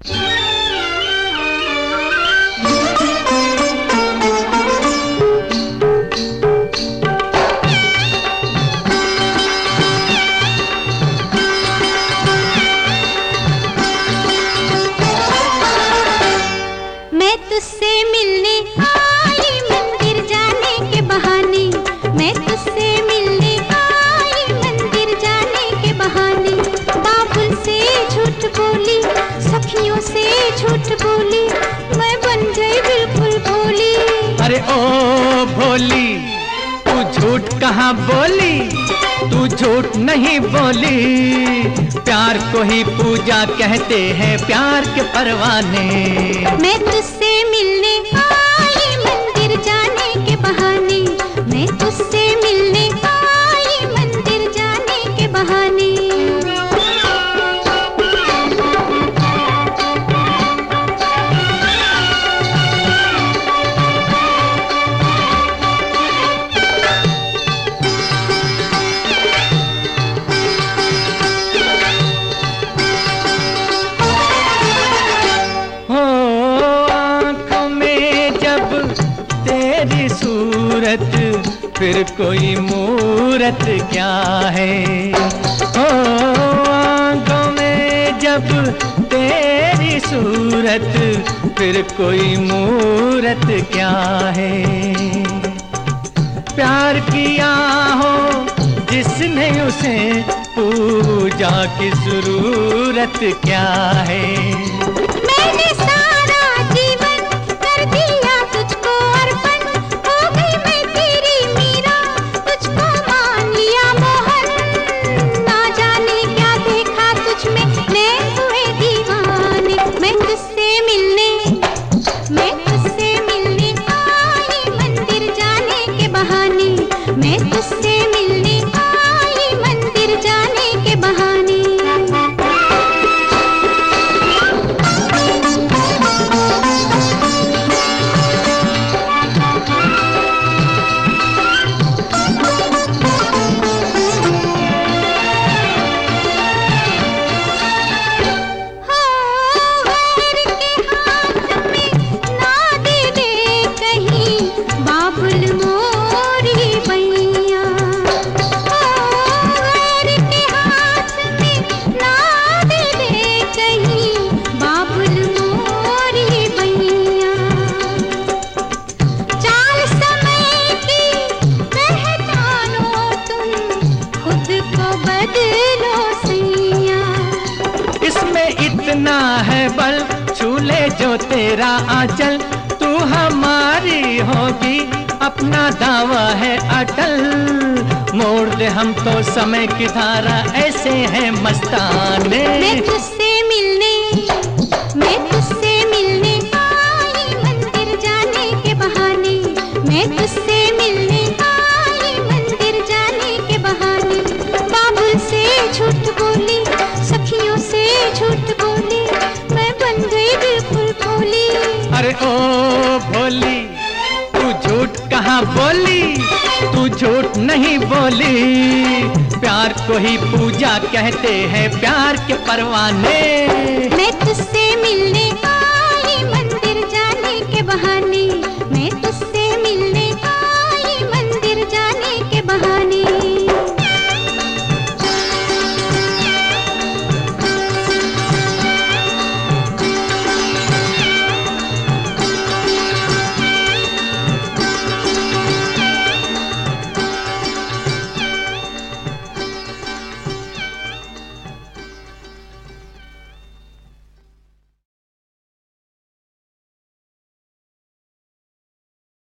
मैं तुझसे मिलने आई मंदिर जाने के बहाने, मैं तुझसे मिलने आई मंदिर जाने के बहाने। बाबुल से झूठ बोली, सखियों से झूठ बोली, मैं बन गई बिल्कुल भोली। अरे ओ भोली, तू झूठ कहाँ बोली, तू झूठ नहीं बोली। प्यार को ही पूजा कहते हैं, प्यार के परवाने। मैं तुझसे मिलने आई मंदिर जाने के बहाने, मैं तुझसे मिलने आई मंदिर जाने के बहाने। तेरी सूरत फिर कोई मूरत क्या है। ओ आँखों में जब तेरी सूरत फिर कोई मूरत क्या है। प्यार किया हो जिसने उसे पूजा की जरूरत क्या है। मैंने सारा जीवन कर दिया तुझको अर्पण, हो गई मैं तेरी मीरा, तुझको मान लिया मोहन। ना जाने क्या देखा तुझ में, नैन हुए दीवाने। मैं तुझसे मिलने आई मंदिर जाने के बहाने, मैं तुझसे मिलने आई मंदिर जाने के बहाने। इतना है बल, छू ले जो तेरा आंचल, तू हमारी होगी अपना दावा है अटल। मोड़ दे हम तो समय की धारा, ऐसे हैं मस्ताने। मैं तुझसे मिलने आई मंदिर जाने के बहाने, मैं तुझसे मिलने आई मंदिर जाने के बहाने। बाबुल से झूठ बोली, सखियों से झूठ बोली, मैं बन गई बिल्कुल भोली। अरे ओ भोली, तू झूठ कहाँ बोली, तू झूठ नहीं बोली। प्यार को ही पूजा कहते हैं, प्यार के परवाने। मैं तुझसे मिलने